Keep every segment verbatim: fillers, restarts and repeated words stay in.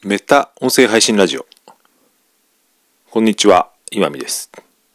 メタ音声配信ラジオ。こんにちは、今見です。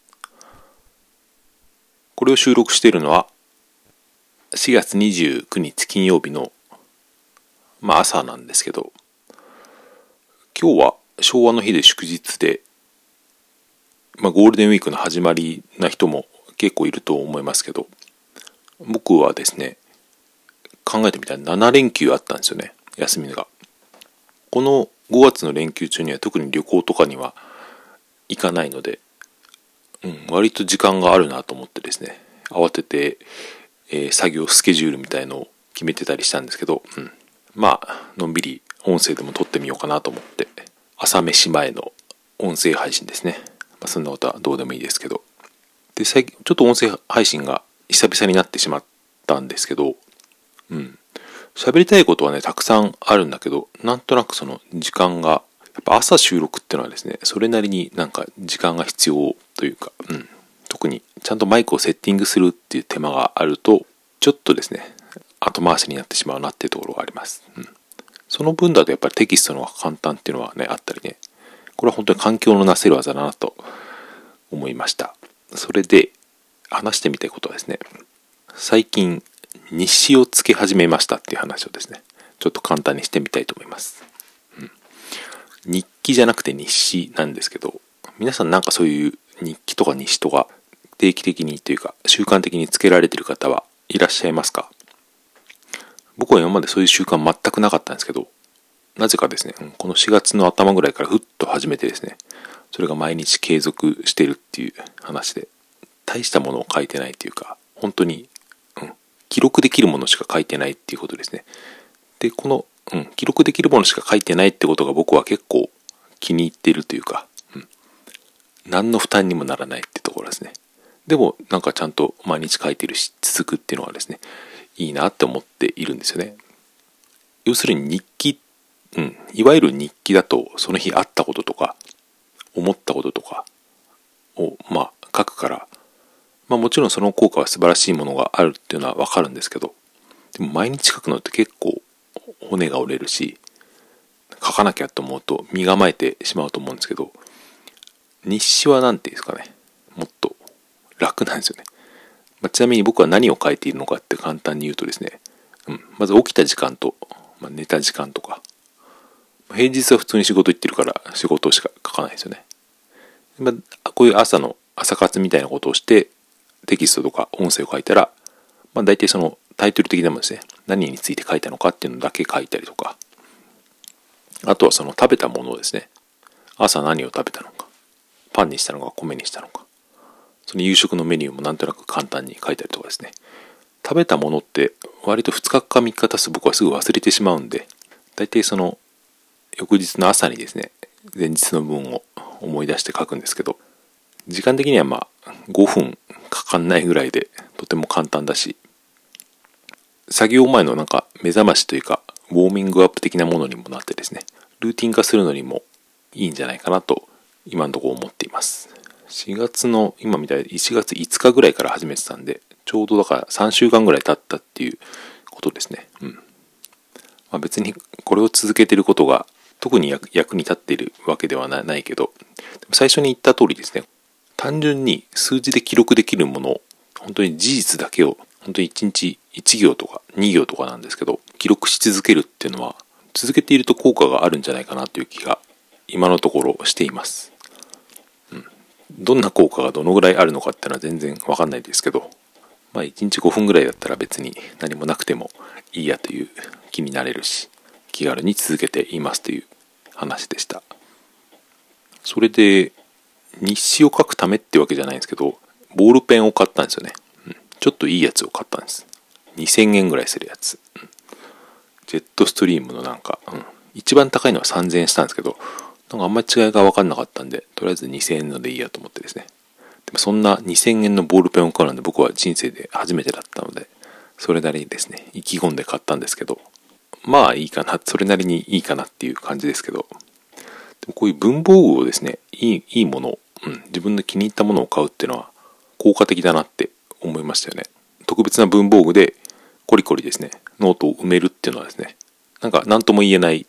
これを収録しているのはしがつにじゅうくにち金曜日のまあ朝なんですけど、今日は昭和の日で祝日で、まあゴールデンウィークの始まりな人も結構いると思いますけど、僕はですね、考えてみたらななれんきゅうあったんですよね、休みが。このごがつの連休中には特に旅行とかには行かないので、うん、割と時間があるなと思ってですね、慌てて、えー、作業スケジュールみたいのを決めてたりしたんですけど、うん、まあのんびり音声でも撮ってみようかなと思って、朝飯前の音声配信ですね。まあ、そんなことはどうでもいいですけど、で最近ちょっと音声配信が久々になってしまったんですけど、うん。喋りたいことはね、たくさんあるんだけど、なんとなくその時間が、やっぱ朝収録ってのはですね、それなりになんか時間が必要というか、うん。特にちゃんとマイクをセッティングするっていう手間があると、ちょっとですね、後回しになってしまうなっていうところがあります。うん。その分だとやっぱりテキストの方が簡単っていうのはね、あったりね、これは本当に環境のなせる技だなと思いました。それで、話してみたいことはですね、最近、日誌をつけ始めましたっていう話をですね、ちょっと簡単にしてみたいと思います。うん、日記じゃなくて日誌なんですけど、皆さんなんかそういう日記とか日誌とか定期的にというか習慣的につけられている方はいらっしゃいますか？僕は今までそういう習慣全くなかったんですけど、なぜかですね、このしがつの頭ぐらいからふっと始めてですね、それが毎日継続してるっていう話で、大したものを書いてないというか、本当に記録できるものしか書いてないっていうことですね。で、この、うん、記録できるものしか書いてないってことが僕は結構気に入っているというか、うん、何の負担にもならないってところですね。でもなんかちゃんと毎日書いてるし続くっていうのはですね、いいなって思っているんですよね。要するに日記、うん、いわゆる日記だとその日あったこととか思ったこととかをまあ書くから、まあもちろんその効果は素晴らしいものがあるっていうのはわかるんですけど、でも毎日書くのって結構骨が折れるし、書かなきゃと思うと身構えてしまうと思うんですけど、日誌は何ていうんですかね、もっと楽なんですよね。まあ、ちなみに僕は何を書いているのかって簡単に言うとですね、うん、まず起きた時間と、まあ、寝た時間とか、平日は普通に仕事行ってるから仕事しか書かないですよね。まあ、こういう朝の朝活みたいなことをしてテキストとか音声を書いたら、まあ、大体そのタイトル的なものですね、何について書いたのかっていうのだけ書いたりとか、あとはその食べたものをですね、朝何を食べたのか、パンにしたのか米にしたのか、その夕食のメニューもなんとなく簡単に書いたりとかですね。食べたものって割とふつかかみっか経つと僕はすぐ忘れてしまうんで、大体その翌日の朝にですね、前日の分を思い出して書くんですけど、時間的にはまあごふんかかんないぐらいでとても簡単だし、作業前のなんか目覚ましというかウォーミングアップ的なものにもなってですね、ルーティン化するのにもいいんじゃないかなと今のところ思っています。しがつの今みたいにいちがついつかぐらいから始めてたんで、ちょうどだからさんしゅうかんぐらい経ったっていうことですね。うん。まあ、別にこれを続けていることが特に 役, 役に立っているわけではないけど、でも最初に言った通りですね、単純に数字で記録できるもの、本当に事実だけを本当にいちにちいち行とかに行とかなんですけど、記録し続けるっていうのは続けていると効果があるんじゃないかなという気が今のところしています。うん、どんな効果がどのぐらいあるのかっていうのは全然わかんないですけど、まあいちにちごふんぐらいだったら別に何もなくてもいいやという気になれるし、気軽に続けていますという話でした。それで日誌を書くためってわけじゃないんですけど、ボールペンを買ったんですよね。うん、ちょっといいやつを買ったんです。にせんえんぐらいするやつ。うん、ジェットストリームのなんか、うん、一番高いのはさんぜんえんしたんですけど、なんかあんまり違いが分かんなかったんで、とりあえずにせんえんのでいいやと思ってですね。でもそんなにせんえんのボールペンを買うので僕は人生で初めてだったので、それなりにですね、意気込んで買ったんですけど、まあいいかな、それなりにいいかなっていう感じですけど、でもこういう文房具をですね、いい、いいものを、うん、自分の気に入ったものを買うっていうのは効果的だなって思いましたよね。特別な文房具でコリコリですね、ノートを埋めるっていうのはですね、なんか何とも言えない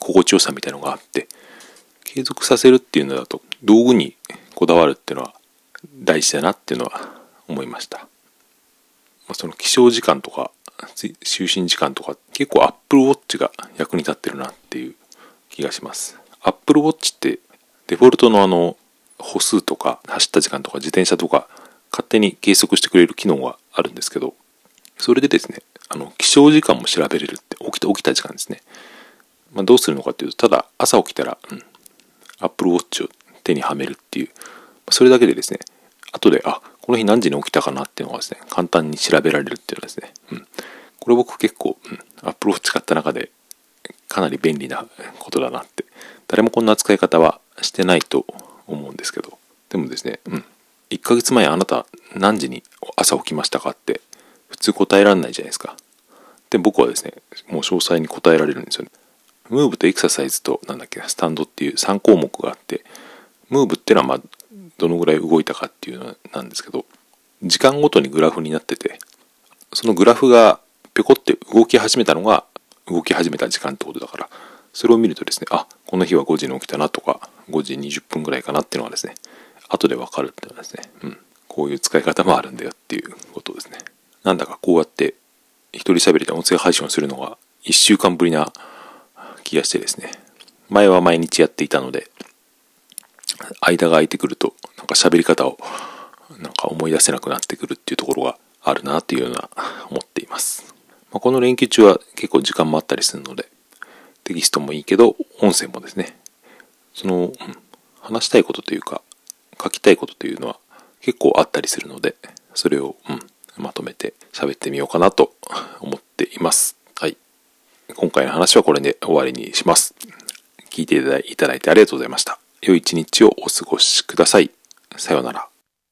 心地よさみたいなのがあって、継続させるっていうのだと道具にこだわるっていうのは大事だなっていうのは思いました。まあ、その起床時間とか就寝時間とか結構 Apple Watch が役に立ってるなっていう気がします。Apple Watch ってデフォルトのあの歩数とか走った時間とか自転車とか勝手に計測してくれる機能があるんですけど、それでですね、あの起床時間も調べれるって、起きた起きた時間ですね。まあ、どうするのかっていうと、ただ朝起きたら、うん、Apple Watch を手にはめるっていう、それだけでですね、後であこの日何時に起きたかなっていうのがですね、簡単に調べられるっていうのはですね、うん、これ僕結構、うん、Apple Watch 使った中でかなり便利なことだなって、誰もこんな使い方はしてないと思うんですけど、でもですね、うん、いっかげつまえあなた何時に朝起きましたかって普通答えられないじゃないですか。で僕はですね、もう詳細に答えられるんですよね。ムーブとエクササイズとなんだっけスタンドっていうさん項目があって、ムーブってのはまあどのぐらい動いたかっていうのなんですけど、時間ごとにグラフになってて、そのグラフがぴょこって動き始めたのが動き始めた時間ってことだから、それを見るとですね、あこの日はごじに起きたなとかごじにじゅっぷんぐらいかなっていうのがですね、後でわかるっていうのはですね、うん、こういう使い方もあるんだよっていうことですね。なんだかこうやって一人喋りで音声配信をするのがいっしゅうかんぶりな気がしてですね、前は毎日やっていたので間が空いてくるとなんか喋り方をなんか思い出せなくなってくるっていうところがあるなというような思っています。まあ、この連休中は結構時間もあったりするので、テキストもいいけど音声もですね、その、うん、話したいことというか書きたいことというのは結構あったりするので、それを、うん、まとめて喋ってみようかなと思っています。はい。今回の話はこれで終わりにします。聞いていただいてありがとうございました。良い一日をお過ごしください。さようなら。